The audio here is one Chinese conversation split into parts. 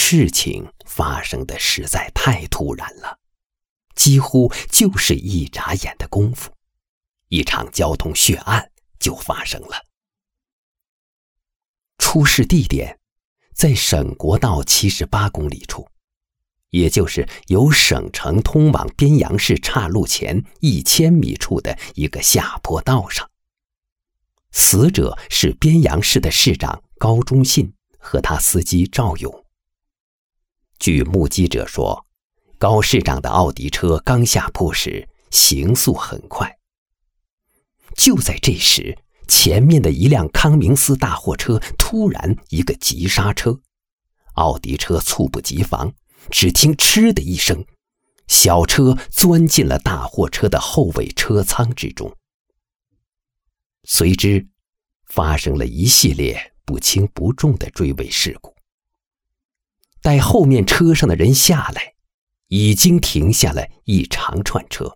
事情发生的实在太突然了，几乎就是一眨眼的功夫，一场交通血案就发生了。出事地点在省国道78公里处，也就是由省城通往边阳市岔路前1000米处的一个下坡道上。死者是边阳市的市长高忠信和他司机赵勇。据目击者说，高市长的奥迪车刚下坡时行速很快。就在这时，前面的一辆康明斯大货车突然一个急刹车，奥迪车猝不及防，只听嗤的一声，小车钻进了大货车的后尾车舱之中。随之发生了一系列不轻不重的追尾事故。待后面车上的人下来，已经停下了一长串车，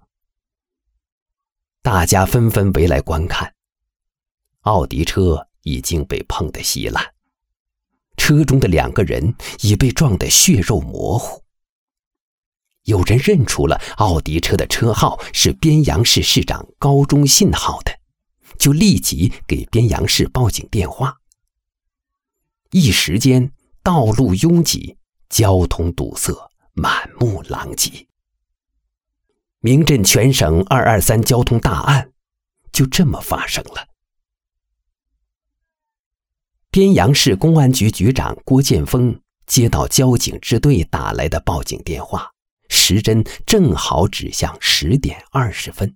大家纷纷围来观看。奥迪车已经被碰得稀烂，车中的2个人已被撞得血肉模糊。有人认出了奥迪车的车号是边阳市市长高忠信号的，就立即给边阳市报警电话。一时间道路拥挤，交通堵塞，满目狼藉。名震全省223交通大案就这么发生了。边阳市公安局局长郭建峰接到交警支队打来的报警电话，时针正好指向10点20分。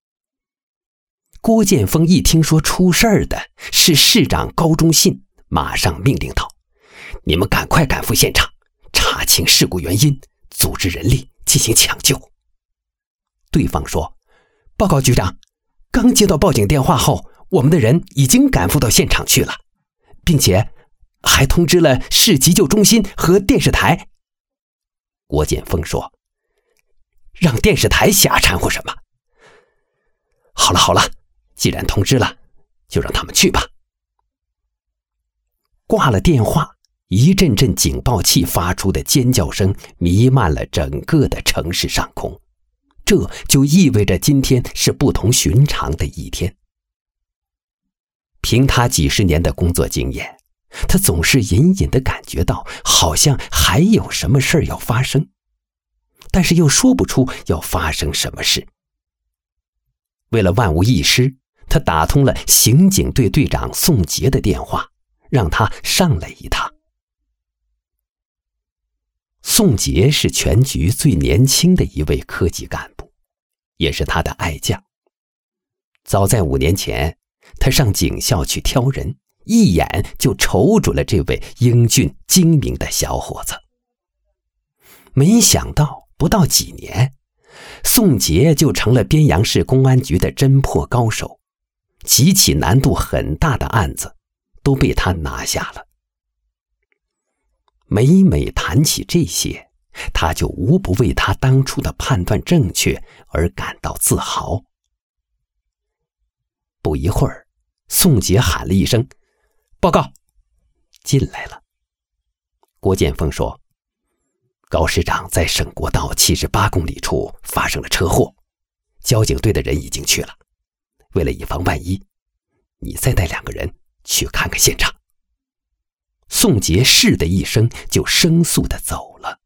郭建峰一听说出事儿的是市长高忠信，马上命令道：“你们赶快赶赴现场，查清事故原因，组织人力进行抢救。”对方说：“报告局长，刚接到报警电话后，我们的人已经赶赴到现场去了，并且还通知了市急救中心和电视台。”郭建峰说：“让电视台瞎掺和什么？好了，既然通知了，就让他们去吧。”挂了电话，一阵阵警报器发出的尖叫声弥漫了整个的城市上空，这就意味着今天是不同寻常的一天。凭他几十年的工作经验，他总是隐隐地感觉到好像还有什么事要发生，但是又说不出要发生什么事。为了万无一失，他打通了刑警队队长宋杰的电话，让他上来一趟。宋杰是全局最年轻的一位科级干部，也是他的爱将。早在5年前，他上警校去挑人，一眼就瞅准了这位英俊精明的小伙子。没想到不到几年，宋杰就成了边阳市公安局的侦破高手，几起难度很大的案子都被他拿下了。每谈起这些，他就无不为他当初的判断正确而感到自豪。不一会儿，宋杰喊了一声：“报告！”进来了。郭建峰说：“高市长在省国道78公里处发生了车祸，交警队的人已经去了。为了以防万一，你再带2个人去看看现场。”宋杰是的一声就生速地走了。